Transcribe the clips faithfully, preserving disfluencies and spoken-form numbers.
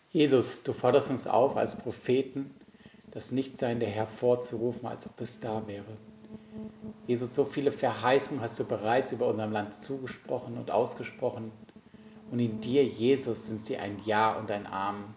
Jesus, du forderst uns auf, als Propheten das Nichtsein der hervorzurufen, als ob es da wäre. Jesus, so viele Verheißungen hast du bereits über unserem Land zugesprochen und ausgesprochen. Und in dir, Jesus, sind sie ein Ja und ein Amen.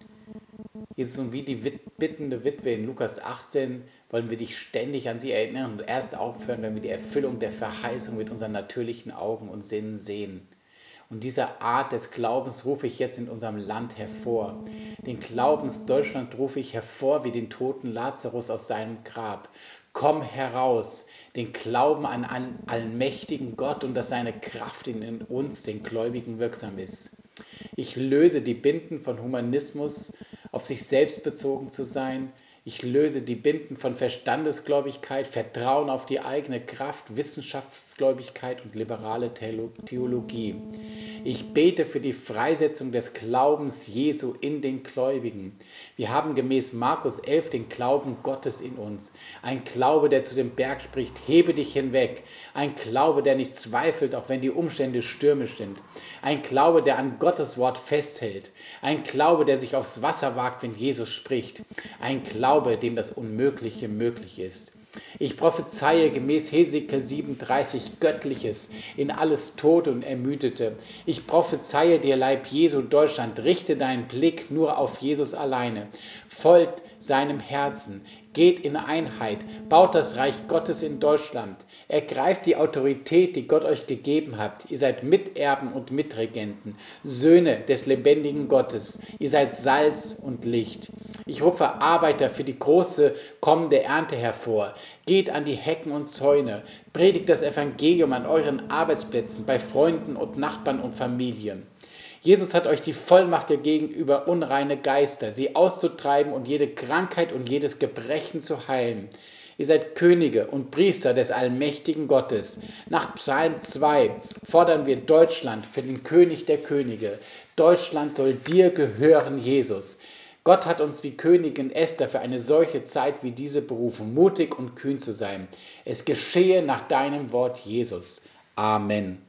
Jesus, und wie die bittende Witwe in Lukas achtzehn wollen wir dich ständig an sie erinnern und erst aufhören, wenn wir die Erfüllung der Verheißung mit unseren natürlichen Augen und Sinnen sehen. Und diese Art des Glaubens rufe ich jetzt in unserem Land hervor. Den Glaubens Deutschland rufe ich hervor wie den toten Lazarus aus seinem Grab. Komm heraus, den Glauben an einen allmächtigen Gott und dass seine Kraft in uns, den Gläubigen, wirksam ist. Ich löse die Binden von Humanismus, auf sich selbst bezogen zu sein. Ich löse die Binden von Verstandesgläubigkeit, Vertrauen auf die eigene Kraft, Wissenschaftsgläubigkeit und liberale Theologie. Ich bete für die Freisetzung des Glaubens Jesu in den Gläubigen. Wir haben gemäß Markus elf den Glauben Gottes in uns. Ein Glaube, der zu dem Berg spricht, hebe dich hinweg. Ein Glaube, der nicht zweifelt, auch wenn die Umstände stürmisch sind. Ein Glaube, der an Gottes Wort festhält. Ein Glaube, der sich aufs Wasser wagt, wenn Jesus spricht. Ein Glaube, dem das Unmögliche möglich ist. Ich prophezeie gemäß Hesekiel siebenunddreißig Göttliches in alles Tote und Ermüdete. Ich prophezeie dir, Leib Jesu Deutschland, richte deinen Blick nur auf Jesus alleine. Folgt seinem Herzen, geht in Einheit, baut das Reich Gottes in Deutschland. Ergreift die Autorität, die Gott euch gegeben hat. Ihr seid Miterben und Mitregenten, Söhne des lebendigen Gottes. Ihr seid Salz und Licht. Ich rufe Arbeiter für die große kommende Ernte hervor. Geht an die Hecken und Zäune. Predigt das Evangelium an euren Arbeitsplätzen, bei Freunden und Nachbarn und Familien. Jesus hat euch die Vollmacht gegeben, über unreine Geister, sie auszutreiben und jede Krankheit und jedes Gebrechen zu heilen. Ihr seid Könige und Priester des allmächtigen Gottes. Nach Psalm zwei fordern wir Deutschland für den König der Könige. Deutschland soll dir gehören, Jesus. Gott hat uns wie Königin Esther für eine solche Zeit wie diese berufen, mutig und kühn zu sein. Es geschehe nach deinem Wort, Jesus. Amen.